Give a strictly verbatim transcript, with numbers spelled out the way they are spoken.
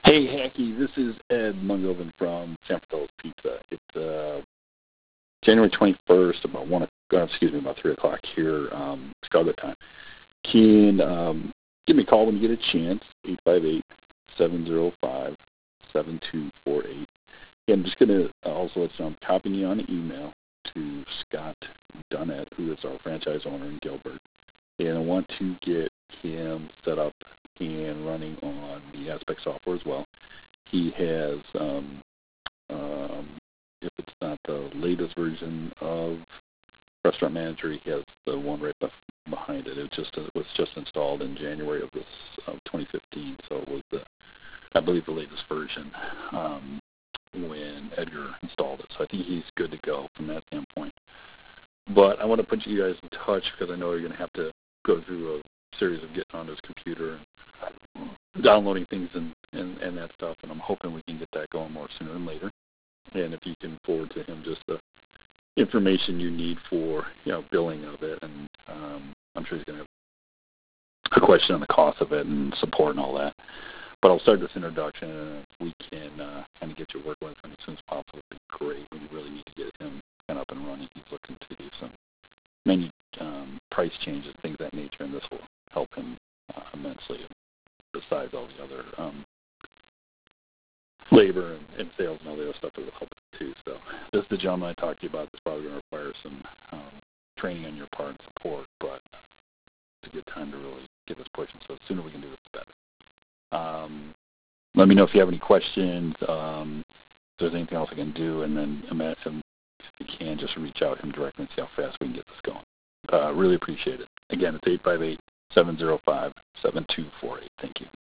Hey, Hacky, this is Ed Mungovan from San Fratello's Pizza. It's uh, January twenty-first, about one, uh, excuse me, about three o'clock here, um, Chicago time. Keen, um, give me a call when you get a chance, eight five eight, seven zero five, seven two four eight. And I'm just going to also let you know I'm copying you on an email to Scott Dunnett, who is our franchise owner in Gilbert. And I want to get him set up and running on the Aspect software as well. He has, um, um, if it's not the latest version of Restaurant Manager, he has the one right bef- behind it. It just it was just installed in January of this of twenty fifteen, so it was the, I believe, the latest version um, when Edgar installed it. So I think he's good to go from that standpoint. But I want to put you guys in touch because I know you're going to have to go through a series of getting on his computer and downloading things and, and, and that stuff, and I'm hoping we can get that going more sooner than later. And if you can forward to him just the information you need for, you know, billing of it, and um, I'm sure he's going to have a question on the cost of it and support and all that. But I'll start this introduction, and if we can uh, kind of get you working with him as soon as possible, it would be great. We really need to get him kind of up and running. He's looking to do some many um, price changes, things of that nature, and this will help him uh, immensely, besides all the other um, labor and, and sales and all the other stuff that will help him too. So this is the gentleman I talked to you about. It's probably going to require some um, training on your part and support, but it's a good time to really get this pushing. So the sooner we can do this, the better. Um, let me know if you have any questions, um, if there's anything else I can do, and then imagine if you can, just reach out to him directly and see how fast we can get this going. Uh, really appreciate it. Again, it's eight five eight, seven zero five, seven two four eight. Thank you.